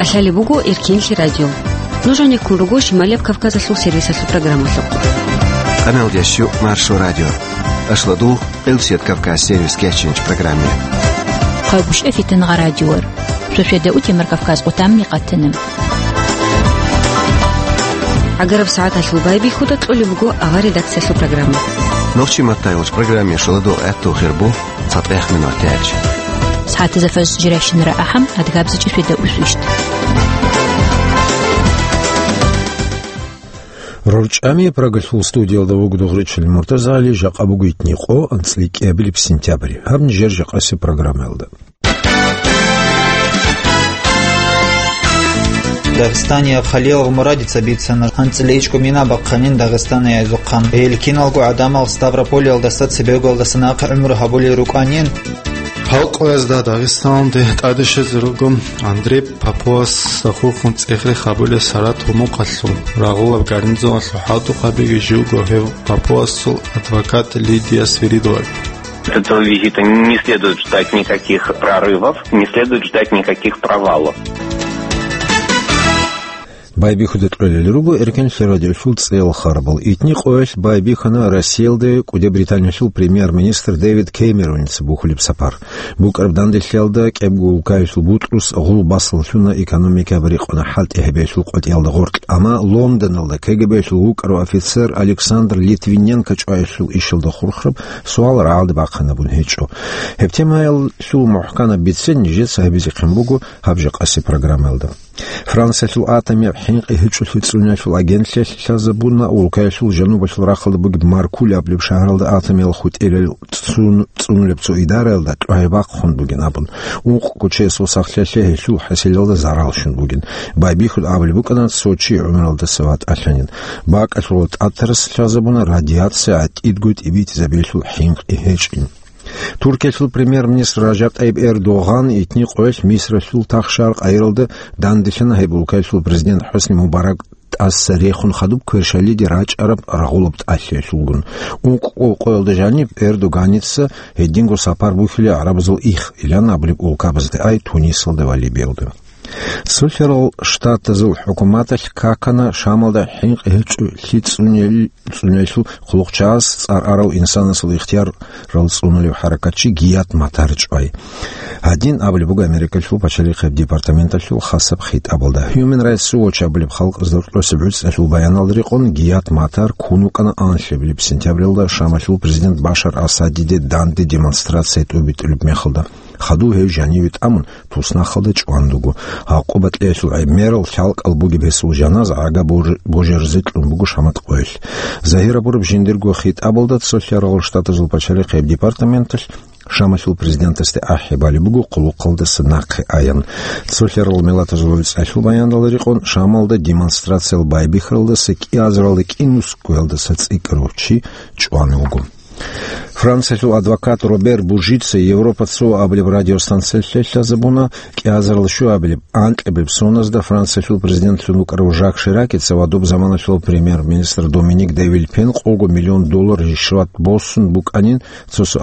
Алали бугу Иркинли радио. Нужен куругу Шималев Кавказа сул сервиса су программа. Канал Ящу Маршу радио. Ашладу Элсет Кавказ сервис кечинч программе. Хабуш эфитен радиор. Шушеда утимер Кавказ утамми qattenem. Агаров саат албай бихуда тулли бугу ага редакция су программа. Ночи матайлш программе шладу эту хербу цатех минутач. ساعات زفاز جراشن رأحم أدقاب زجر في داوس وشت رجعمي براغل студия داوغ دغريتش المرتزالي جاق أبو جيتنيقو أنسليك أبلي بسنتابري هم نجر جاق أسي برنامج Дагестания Халилов Мурадица бицана Анцелечку мина бакханин Дагестана язукан Элькиналгу Адамал Ставрополь алдастат себе голдасанака умру хабули руканин Халқояз да Дагестанде тадыше зругум Андрей Папуас сахухун цехри хабули сарат хумуқаллу Рагулав гарнизон сухату хабиги жугу хев Папуасу адвокат Лидия Свиридова. От этого визита не следует ждать никаких прорывов, не следует ждать никаких провалов. Байбихудет роллеругу эркен радио цел харбал. Итник оэс байбихана расселды, куде Британия шел премьер-министр Дэвид Кэмерон бухулип сапар. Бук арбданды селда кебгул кайшул бутрус гул басыл шуна экономика брикона халт эхбешул кот ялда горт. Ама Лондон алда КГБшул укару офицер Александр Литвиненко чайшул ишилда хурхраб суал раалды бакхана бун хечо. Хептемайл шул мухкана битсен нижет сахбизи кэмбугу хабжак аси программалда. Франция шул атами хинq ихчул фицуня шул агенция шазабуна улкай шул жануба шул рахалда буг маркуля аблиб шахралда атами алхут элел цунлепцу идаралда айбак хон буген абун ук куче сосахляше шул хасилалда зарал шун буген байбихул аблибукана Сочи умралда сават ашанин бак ашул атрас шазабуна радиация от идгут ибит забешул хинq ихчин Турция шул премьер-министр Ражап Тайип Эрдоган итни қойш Миср шул тахшарq айрылды дандышына хайбулкай шул президент Хусни Мубарак ас-сарихун хадуб көршали дирач араб рагулубт ашя шулгун ук қойылды жани Эрдоганица хеддингу сапар бухили арабзыл их илян аблиб улкабызды ай Тунисылды вали белды Суферал штата зул хукуматах какана шамалда хинq ихчу хитсунелшу хулукчас цар арал инсанасыл ихтияр ралсунелю харакатчи гият матарчай один аблибуга Америка шул пачалихев департамента шул хасаб хит абалда Human Rights Watch аблиб халк издуртлосибюц шул баяналрикон гият матар кунукана аншеблиб сентябрилда шамашул президент Башар Асадиде данды демонстрация тубитулиб мехалда хаду хев жанивит амун туснахалда чуандугу Акубат лесу аймерл халк албуги бесул жаназ ага божерзит лумбугу шамат қойш. Захира бурб жиндиргу хит абалдат Софиярал штата жылпачали қайб департаменташ шамашул президентасты ахи балибугу қулу қылдысы нақы аян. Софиярал мелата жыловиц ашул баяндаларикон шамалда демонстрациял байбихралдысы ки азралды ки нускуялдысы цикручи чуанугу. Франция адвокат Робер Бужица Европа цо аблиб радиостанция шазабуна ки азрал шу аблиб антлеб соназда Франция президент Жак Жак Шираки цавадуб замана шул премьер-министр Доминик де Вильпен қогу $1 миллион ришват босун буканин цосу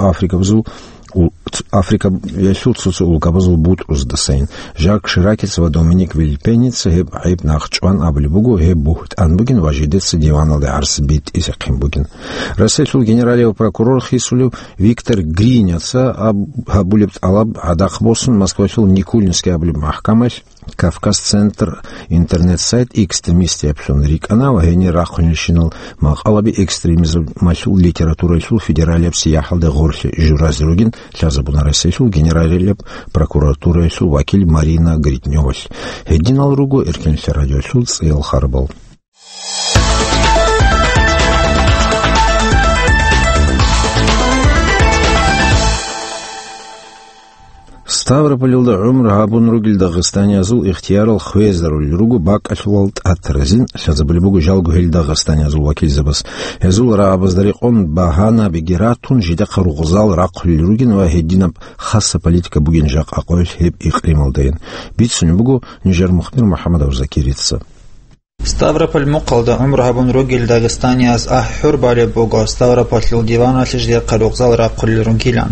Африка яшул цосу улкабазул бут уздасайн Жак Шираки цава Доминик Вильпеница хеб айб нахчван аблибугу хеб бухт анбугин важидеца диваналды арсбит исаким бугин Рассельшул генералев прокурор хисулю Виктор Гриняца абулибт алаб адах босун Москвашул Никульнский аблиб махкамаш Кавказ-центр интернет-сайт экстремисти апшун риканава гени рахунишинал мақалаби экстремизм машул литература шул федералияб сияхалды горши журазругин шазабуна Россия шул генералияб прокуратура шул вакил Марина Гритнёваш хеддинал ругу эркенши радио шул цел харбал Ставрополилда умр хабун ругил Дагестания зул ихтиярал хвездарул ругу бак ашвалт атразин шазабулибугу жалгу хил Дагестания зул вакил забас зул раабаздарикон бахана бигератун жида харугзал рақул ругин ва хеддина хасса политика бугин жак ақойш хеб иқрималдайын битсуни бугу Нижер Мухмир Мухаммадов закирица Ставрополь муқалда умр хабун ругил Дагестания аз ахур бали бугу Ставрополь дивана лижде харугзал рақул ругилан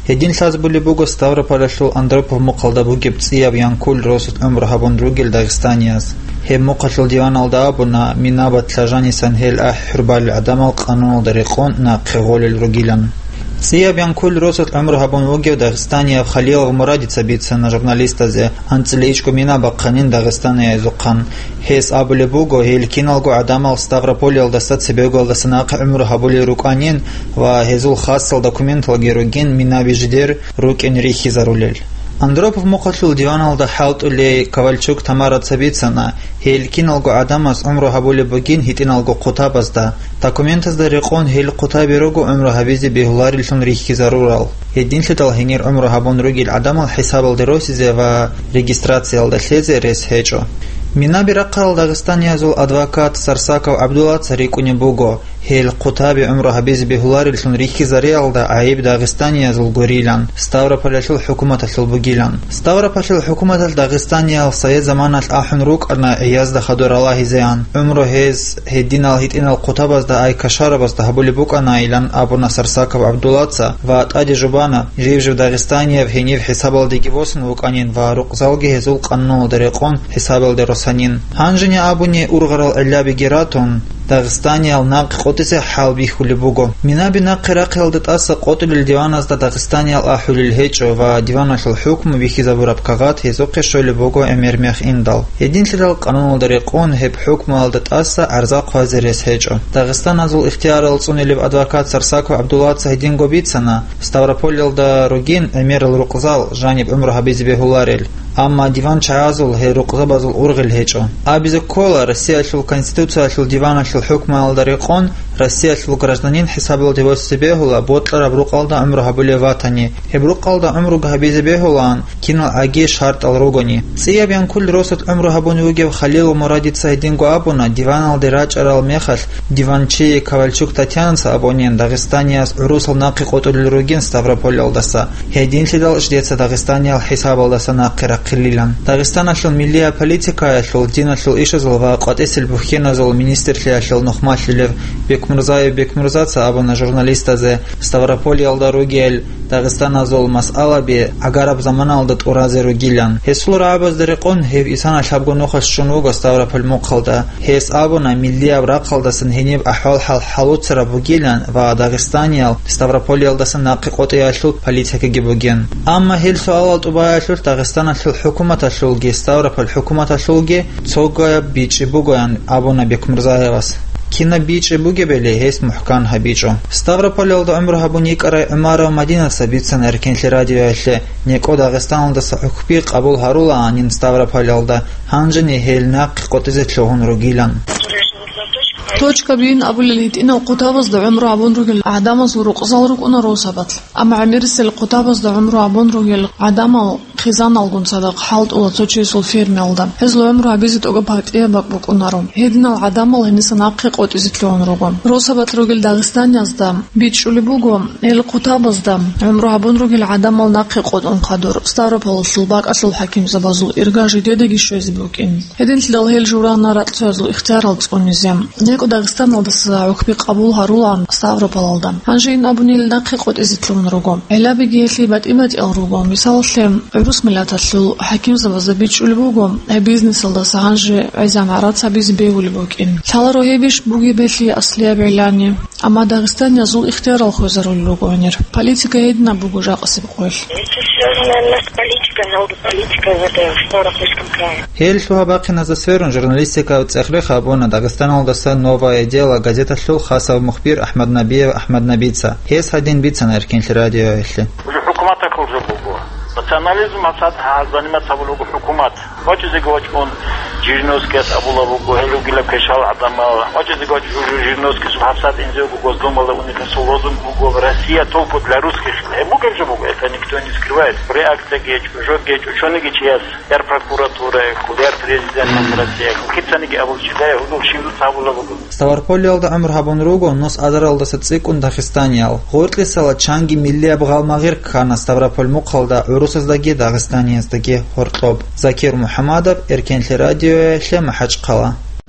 Един саз були буго Ставрополь Андропов мукалда буги пция Янкуль росут умр хабон другел Дагестанияз. Хем мукашл диван алдабуна минабат сажани санхел хурбал адамал канун дарикон на қиголил ругилян. Ция Янкуль росут умр хабон буги Дагестания в Халилов Мурадица биться на журналиста зе анцеличко минаба канин Дагестания зукан. Хес абуле буго хел киналго адамал Ставрополь алдасат себего алдасанақ умр хабули руканин ва хезул хассал документалги ругин минаби жидер рукен рихи зарулел. Андропов мукашл диван алда хаут уле Ковальчук Тамара Цабицана хел киналго адамас умр хабули бугин хитиналго қутабазда документаз да рекон хел қутаби руго умр хабизи бихуларилшун рихи зарурал. Един слетал хенер умр хабон ругил адамал хисабал деросизе ва регистрация алда слезе рес хечо. Минаби рақал Дагестания зул адвокат Сарсаков Абдулла Царикуни буго хел қутаби умр хабизи бихуларилшун рихи зариалда аиб Дагестания зул горилан Ставрополь хукуматал бугилан. Ставрополь хукуматал Дагестания сае заманал ахун рук арна язда хадур Аллахи зеан умр хез хединал хитинал қутабазда ай кашарабазда хабули бук анаилан абуна Сарсаков Абдуллаца ва ади жубана живжив Дагестания в хенив хисабал дигивосн вуканин ва рук залги хезул каннул дарекон хисабал деросанин. Ханжини абуни ургарал элляби гератон Дагестания алнақ қотисе халби хулибуго. Минаби нақи рақилдат аса қотилил диваназда Дагестания алахулил хечо ва диванашл хукм вихи забураб кагат хезоқи шолибуго эмермех индал. Един слидал қанун дариқон хеб хукм алдат аса арзақ вазирес хечо. Дагестан азул ихтияр алцунилив адвокат Сарсаков Абдуллаца един гобицана Ставрополь алда ругин эмерил руқзал жаниб умр хабизи бехуларил. Амма диван чаязул хе руқзабазул ургил хечо. Абизе кола Россия шул конституция шул дивана шул хукма алдариқон Россия шул гражданин хисабил дивос себехула ботлар абруқалда умр хабуле ватани хебруқалда умру габизе бехулан кинал аги шарт алругони. Ция Янкуль росут умр хабуни угев Халил Мурадица един го абуна диван алдирач арал мехал диванчи Ковальчук Татьянца абонен Дагестания с урусал нақи қотулил ругин Ставрополь алдаса. Един слидал ждеца Дагестания ал хисаб алдаса нақи Қилилан. Дагестан ашл миллия политика ашл дин ашл ишазл ва қатесил бухеназл министрли ашл нухмашлилев Бекмурзаца абуна журналиста зе Ставрополь алда ругел Дагестан азол мас'алаби агараб замана алдат уразе ругилян. Хесул рабаз дариқон хев исан ашабго нухаш шунуга Ставрополь муқалда. Хес абуна миллия врақалдасын хенев ахвал халуцера бугилян ва Дагестания Ставрополь алдасын нақи қоти ашл политика гибуген. Амма хел суалат убай ашл Дагестан ашл حكومة الشلقي Ставрополь حكومة الشلقي цога бичи бугоян абуна Бекмурзаевас. Кина бичи буге беле хес мухкан хабичо. Ставрополь алда умр хабуни кара умара Мадина сабитсан эркенли радио эле неко Дагестанда сахукпи қабул харула анин Ставрополь алда ханжини хелнақ қотизе чогун ругилан. توجك بين أبو الليت إنه قطابس ده عمره عبون رجل عدامة زورق زارق أنا روسبت أما عميرس القطابس ده عمره عبون رجل عدامة خزان الجون صدق حالت ولا توجي سولفير مالدم هزلو عمره عبيزت أجبهت إيه بق أنارم هيدنا العدامة اللي نسناقق وتزت لون رجل روسبت رجل داغستان يزدم بيتشولي بوجو القطابس ده عمره عبون رجل عدامة ناقق وتنقدر Stavroполь سلباك أصل حكيم زبازو إرجع جديد جيشوز بوكين هيدن تدل الجوران نرات تزل اختيار التصونيزم Дагестан алдаса ухби қабул харулан Ставрополь алда. Анжин абунил нақиқот изитлун ругом. Элаби гесли бат имат ил ругом. Мисал шлем урус милататлу хаким завазабич улбугом. Бизнес алдаса анжи айзам арат сабиз беулбукин. Таларо хебиш буги бесли аслия бейлани. Ама Дагестан язул ихтияр ал хозарул ругонер. Политика една бугу жақсиб қойл. Политика в этой Ставропольском крае. Хель шуха бақина за сферун журналистика цехреха абуна Дагестан алдаса новое дело газета шул хасав мухбир Ахмад Набиев Ахмад Набица. Хес один бица на эркенли радио эхли. Хукумата кулжу бугу. Национализм асад занимает собой хукумат. Хочешь говорить он Жириновский абула бугу хелугила кешал адама. Хочешь говорить Жириновский субхасад инзеугу госдумала уника сулозум бугу Россия толпу для русских. Бугу же бугу это никто не скрывает. Реакция геч, жок геч, ученый геч яс. Яр прокуратура, яр президент России. Хитсаники абулчидай худук шивду сабула бугу. Ставрополь алда умр хабун ругу нос адар алда сацикун Дагестания. Гортли сала чанги милли абгалмагир кана Ставрополь муқалда урусаздаги Дагестаниясдаги хортлоб. Закир Мухаммадов эркенли радио шлема хачқала.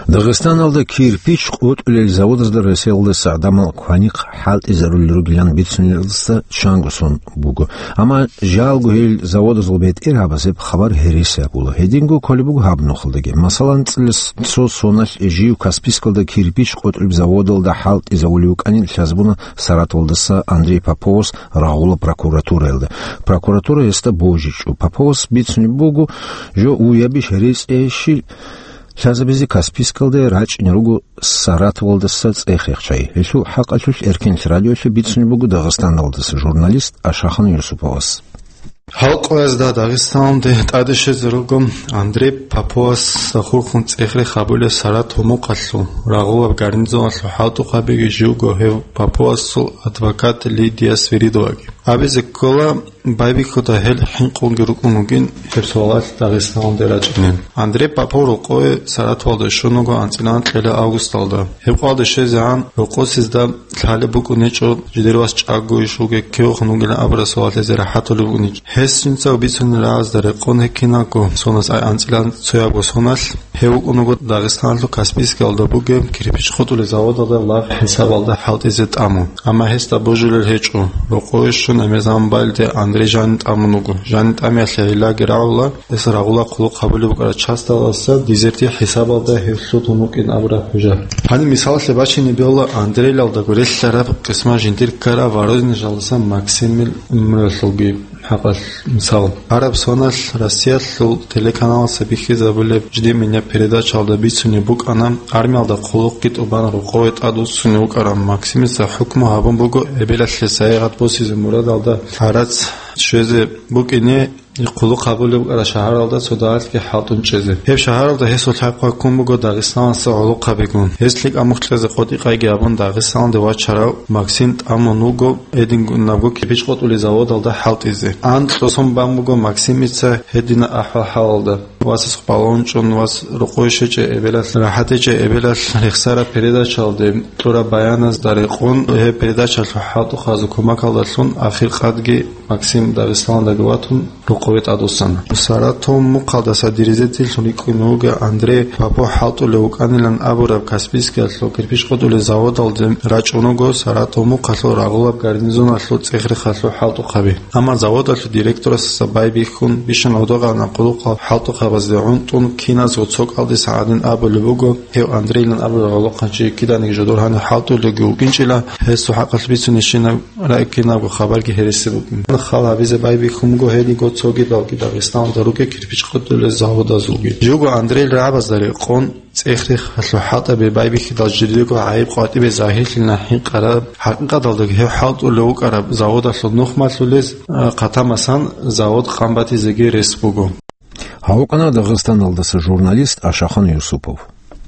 Дагестан алда кирпич қот үлел заводызда Россиялда саадамал кваник халт изаруллеру гилян битсунилдыста шангусон бугу. Ама жалгу хел заводызыл бет ирабазеп хабар херисе булу. Хедингу колибугу хабну хылдаги. Масалан цилис цо сонал ежию Каспийскалда кирпич қот үлел заводылда халт изаулиук анил шазбуна Саратовдыса Андрей Поповос раула прокуратура елда. Прокуратура еста божичу. Поповос битсуни бугу жо уябиш херис эшил Шазабези Каспийскалда рач неругу Саратовдыса цехрехчай. Эшу хақачуш эркенч радиошу битсуни бугу Дагестаналдыса журналист Ашахан Юсуповас. Halqvezda Dagestanda tadishe zerugum Andrei Papovas khurkhun tsexre khabule Saratov moqallu ragov garnizon hautu khabege jugo hev Papovas advokat Lidia Sviridova abiz kola baybi khota hel hinqon gerukungin personal Dagestanda rachnen Andrei Popov roqoy Saratovda shunugo antsilan qela avgustda hev qadishe zan roqosizda hali bukunecho jiderwas chago shuge kyoxnugela abrasovat zerahatulu Hessinca bitsun raz dare qone kinako sonas ay antsilan soyago sonal hev unugo Dagestanlu Kaspiyskалда buge kirpich khotule zavodda lav hisabalda halt izet amu ama hesta bojuler hechu roqoyshun amezambalde Andrey Janit amunugo Janit amyashila giraula esragula qulu qabulu bukara chastalasa dizerti hisabalda hevsut unukin abra huja hani misal sebachini biola Andrey lalda gorellara qisma jintir kara varodin jalsa Maksimil mrelgi حقل مثال عرب سونال Россия телеканал Сабихи забыли жди меня передача алда битсуни бук анам армиялда quluq git uban ruqoyet adusuni uqaram Maksimisa hukmu habun bugu ebelatle sayigat bosizi murad alda arac şöze buk ine quluq qabuli uqara shahar alda sodaat ki hatun cheze hev shahar alda hesul haqqa kum bugu Dagestan sa uluq qabegun heslik amuxtlaze qoti qaygi abun Dagestan de vachara Maksim amunugo edingun nago kipich qotuli zavod alda halt izi ant tosom bambugo Maksimitsa hedina ahval halda Вас балончон вас рукойшече эбелас рахатече эбелас рехсара передача алды тура баяназ дариқон передача хату хазу комакалдасон ахир қадги Максим Дагестанда гватун руковет адусан Саратов муқаддаса диризетил суникунуга Андрей Попов хату леуканилан абураб Каспийский асло кирпич қотуле завод алды рачунуго Саратов муқасло рағулаб гарнизон асло цехри хасло хату қаби ама завод асло директора сабайби хун бишан одоға нақулу хату қаби Ваздеунтун киназ уцок алди саадин абулуго хев Андрейлан абулуголоқанчи киданик жодор хани халту легу кинчила хесу хақас бицунишина райкинагу хабарги хериси букин хал авизе байби хумго хеди го цоги далги Дагестан даруге кирпич қотуле завода зуги жуго Андрей рабаз дари қон цехри халхата бе байби хидал жидиго айб қати бе захилна хин қара хақиқат алди хев халту леу қара завода сонухмасулез қатамасан завод қамбати зеги респуго Хауқана Дагестан алдысы журналист Ашахан Юсупов.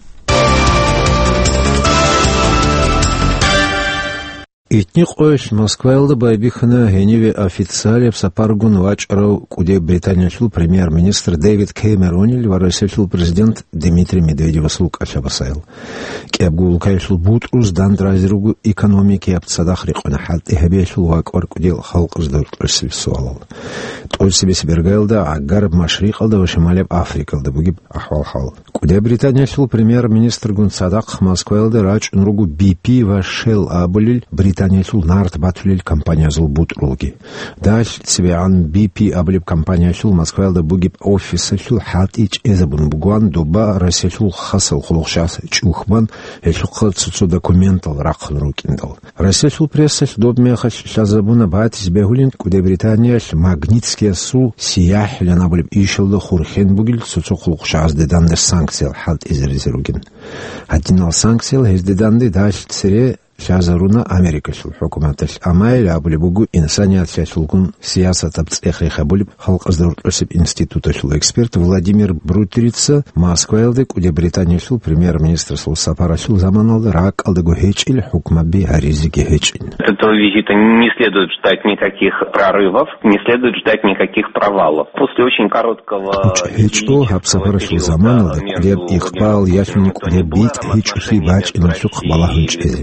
Итник ойш Москва елда байбихана геневе официале в сапаргун вачарау куде Британияшыл премьер-министр Дэвид Кэмеронил варасешыл президент Дмитрий Медведев слуг ачабасайл. Кебгулкайшыл бутрус дандразиругу экономики абцадах рикона халты хабешыл вакор кудел халк издортлышсив суалал. Той себе сбергаилда агар машрикалда ва шамалеб Африкалда бугиб ахвал хал. Куде Британияшыл премьер-министр Гунсадак Москва елда рач нругу BP ва Shell абулил Британияшыл нарт батулил компанияшыл бутрулги. Даш цвеан BP абулиб компанияшыл Москва елда бугиб офисашыл хатич эзабун бугуан дуба Россияшыл хасыл хулукшас чухбан эшуқы цуцу документал рақын рукиндал. Россияшыл прессаш добмехаш шазабуна батис бегулин куде Британияш магнитский су сиях ляна булиб ишылды хурхен бугил цуцу хулукшас дедандер санкциял халт изерзеругин. Аддинал санкциял хездеданды даш цере شازرونا أمريكا شو حكوماتش أمايل أبولي بوجو إنسانيات شاشلكون سياسة تبتسخي خبولي خلق أصدر أسب إنستитута شو إكسперт Владимир Брутрица Москва елдек уде Британия шул премьер-министр шул сапара шул заман алды рак алдыгу хеч или хукмат би аризиги хечин. Этого визита не следует ждать никаких прорывов, не следует ждать никаких провалов. После очень короткого хечо хапсапара шул заман алды леб ихпал яшуник уде бит хеч уси бач и нашук хбалахунч эзи.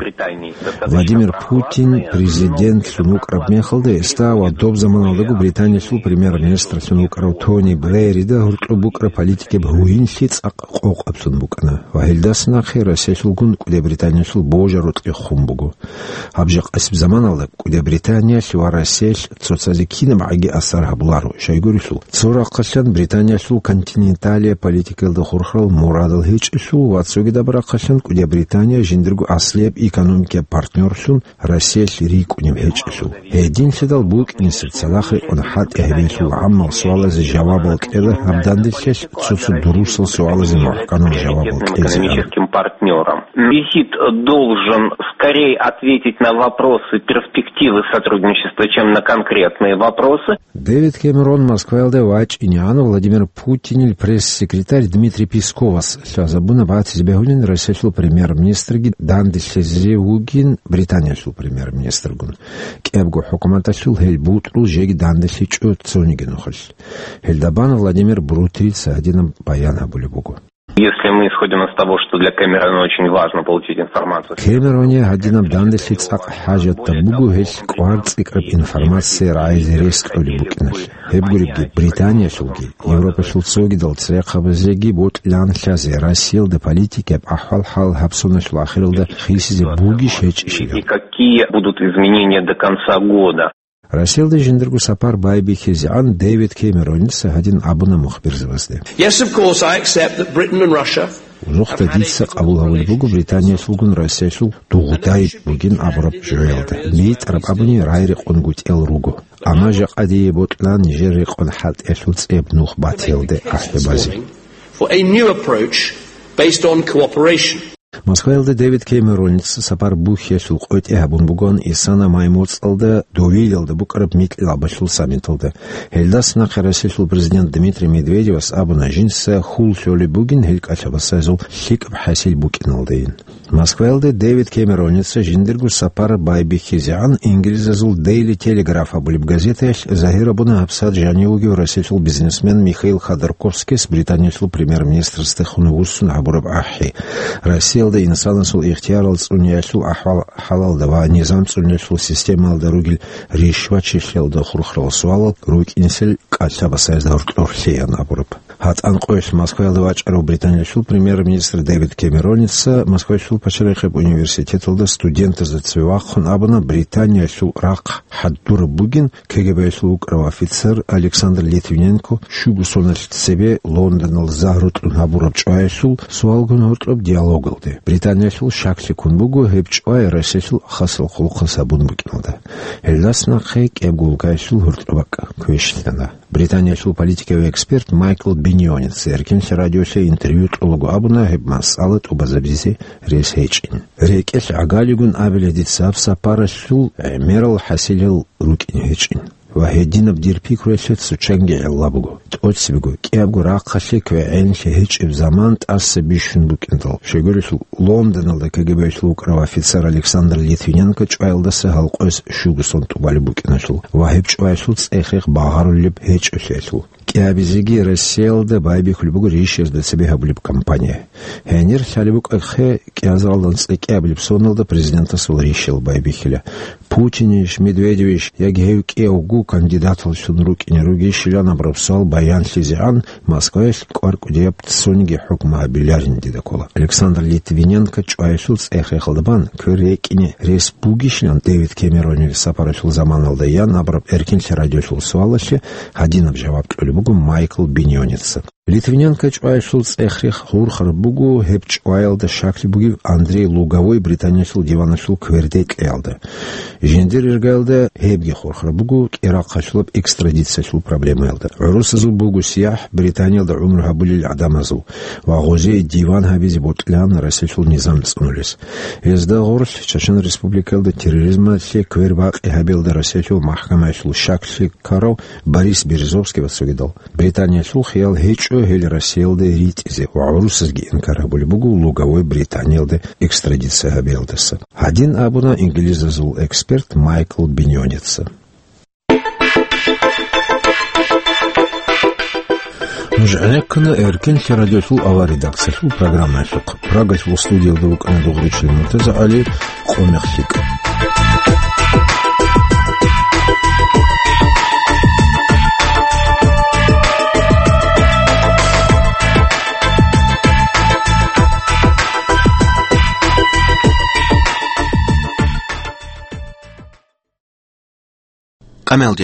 Владимир Путин, президент Сунук Рабмехалде, става доб заманалдагу Британия сул премьер-министр Сунук Рав Тони Блэрида хуртлубукра политике бхуинси цак абсунбукана. Вахилдасна хира сесулгун куде Британия сул божарут и хумбугу. Абжак асб заманалдаг куде Британия сюара сес цоцазикина маги асар хаблару. Шайгурисул. Цура кашан Британия сул континенталия политикалда хурхрал мурадал хич сул ватсуги добра кашан куде Британия жиндиргу аслеб экономике партнер сун Россия рик уним хич сул. Един седал бук инсерцалахи он хат эхбин сул аммал суала за жавабал кэла абдандишеш цуцу дурусал суала за махканал жавабал экономическим партнером. Визит должен скорее ответить на вопросы перспективы сотрудничества, чем на конкретные вопросы. Дэвид Кэмерон, Москва, ЛДВАЧ, Иниану, Владимир Путин, пресс-секретарь Дмитрий Песковас. Забуна Бати Збегулин, Россия премьер-министр Дандиш Зеугин, Британия премьер-министр Гун. Кэбгу хукумата сул Хельбут Ружеги Дандиш Цонигин ухаш. Хельдабан Владимир Брутрица, один баяна Булебугу. Если мы исходим из того, что для Кэмерона очень важно получить информацию. Кэмероне один дандеши цак хажат табугу хеш кварц икраб информация райз риск олибукинаш. Хебгурибги Британия шулги, Европа шулцоги дал црекхабазеги бот лян шазе Россия де политики ахвал хал хабсуна шлахирилда хисизе буги шеч ишига. И какие будут изменения до конца года? Россия де жиндиргу сапар байби хизиан Дэвид Кэмеронис один абуна мухбир завазде. Yes, of course, I accept that Britain and Russia. Узухта дитса абулавул бугу Британия сулгун Россия сул дугутай бугин абраб жуэлда. Бит араб абуни райри конгут эл ругу. Ама жак адие ботлан жери кон хат эшул цеб нух бателде ахебази. For a new approach based on cooperation. Москва елде Дэвид Кэмеронис сапар бухе сул қойт эхабун бугон исана маймуц алда довилелде букараб митл абашул саммит алда. Хелдас на хараси сул президент Дмитрий Медведев с абуна жинса хул шоли бугин хелк ачабаса зул хик бхасил букин алдейн. Москва елде Дэвид Кэмеронис жиндиргу сапар байби хизиан инглиза зул Дейли Телеграф абулиб газеты захира буна абсад жаниуги в России сул бизнесмен Михаил Ходорковский с Британии сул премьер-министр Стехуну Вуссун абураб ахи. Россия да инсан сул ихтияр цуняшул ахвал халал да низам цуняшул система алдаругил ришвачишел да хурхрал суал рук инсел качабасайз да уртлорхиян абураб. Хат анқойш Москва ЛДВАЧ Британия шул премьер-министр Дэвид Кэмеронис Москва шул пачарехеб университет алда студенты зацвивахун абуна Британия шул рак хаддур бугин КГБ шул украв офицер Александр Литвиненко шугу сонаш себе Лондон ал загрут абураб чуай шул суалгун уртлоб диалог алды. Британия шул шакси кунбугу хепчуай Россия шул хасыл хулқы сабун букиналда. Элдасна хейк эбгулгай шул уртлобак көйшілдана. Британия шул политиковый эксперт Майкл Биньонец эркенші радиосы интервью трологу абуна хебмас алыт убазабзизи рейс хейчин. Рейкеш агалигун абеледица в сапара шул мерал хасилил рукин хейчин. وهدينا بدير بيك رشت سوچنگه الله بگو تقولش بگو که ابگو راقشی که اینش هیچ زمان تأس بیشون بکنتال شگرش لندن الده که گبیش لوک رو افیسر الکساندر لیتویننکو چوایل دسته حلقوز شوگسون توبالی بکنشل و هیچ چوایشل تسیخیخ باهارو لیب هیچ اشیشل که ابیزیگی رسیل ده بایبی خلبگو ریشیز ده سبیه بلیب کمپانیه هنیر خالبوک اخه که ازالدن سیکی بلیب سونل ده президента сул ریشیل بایبی خیله Путиниш, Медведевич, ягеюк эугу кандидат волшун руки не руги шилян абрапсал баян шизиан Москвеш кварку диапт сонги хукма билярин дедакола. Александр Литвиненко чуайшулс эхехалдабан көрекине респугишлян Дэвид Кэмеронил сапарашул заман алдаян абрап эркинче радиошул суалаще хадинаб жаваб көлюбугу Майкл Биньонец. Литвиненко чуайшулс эхрех хурхар бугу хеп чуайлда шакли буги Андрей Луговой британияшул диванашул квердет лялда. Жендер иргалда хебги хурхар бугу Ирак хашулаб экстрадицияшул проблема ялда. Урусазул бугу сиях Британиялда умр хабулил адамазул. Вагузе диван хабизи ботлян расешул низам цунулис. Езда горш Чечен республикалда терроризма се квербак и хабилда расешул махкамашул шакли карау Борис Березовский васугидал. Британияшул хиял хеч هل رسیل ده ریت ازه و عروسزگی انکاره بولی بگو لوگاوی بریتانیل ده экстрадиция بیلدسه. هدین ابونا انگلیز زول اکسپرت مایکل بینیونیتسه. Жعنекна эркен радиосул ава редакциясул программа шук. Прогасул студияда вукана дугричли Муртаза Али Қомехсик. Камелди